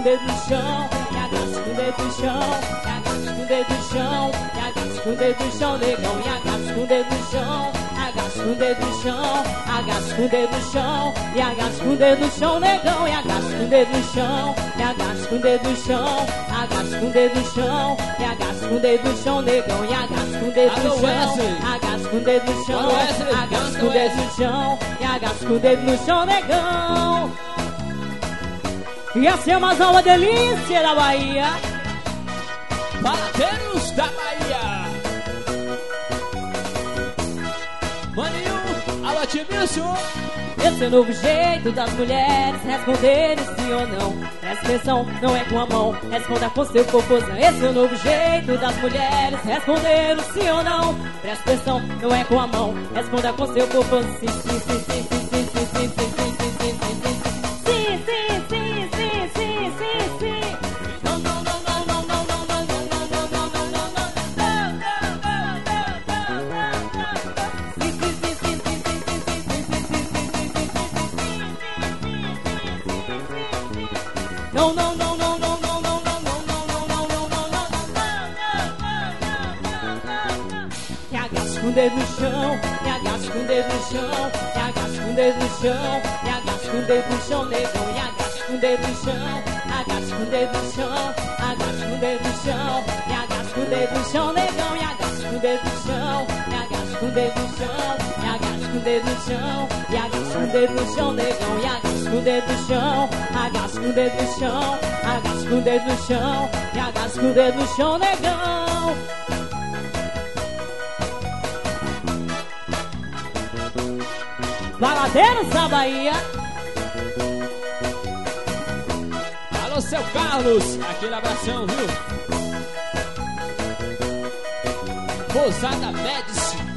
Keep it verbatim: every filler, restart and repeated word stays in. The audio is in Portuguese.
o dedo no chão, e agacha com o dedo no chão, e agacha com o dedo no chão, e agacha com o dedo no chão, negão, e agacha com o dedo no chão, agacha com o dedo no chão, agacha com o dedo no chão, e agacha com o dedo no chão, negão, e agacha com o dedo no chão, e agacha com o dedo no chão, agacha com o dedo no chão, e agacha com o dedo no chão, negão, e agacha com o dedo no chão, agacha com o dedo no chão, agacha com o dedo no chão, e agacha com o dedo no chão, negão. E essa é uma nova delícia da Bahia. Baladeiros da Bahia. Maninho, alô Timilson. Esse é o novo jeito das mulheres responderem sim ou não. Presta atenção, não é com a mão, responda com seu popozão. Esse é o novo jeito das mulheres responderem sim ou não. Presta atenção, não é com a mão, responda com seu popozão. Sim, sim, sim, sim, sim, sim, sim, sim, sim, sim, sim, sim, sim, sim. Não, não, não, não, não, não, não, não, não, não, não, não, não, não, não, não. E agacha com o dedo no chão, e agacha com o dedo no chão, e agacha com o dedo no chão, e agacha com o dedo no chão, negão, e agacha com o dedo no chão, agacha com o dedo no chão, agacha com o dedo no chão, e agacha com o dedo no chão, negão, e agacha com o dedo no chão, e agacha com o dedo no chão, e agacha com o dedo no chão, e agacha com o dedo no chão, negão, e agacha com o dedo no chão, agacha com o dedo no chão, agacha com o dedo no chão, e agacha com o dedo no chão, negão. Baladeiros da Bahia. Alô, seu Carlos, aquele abração, viu? Pousada Médici.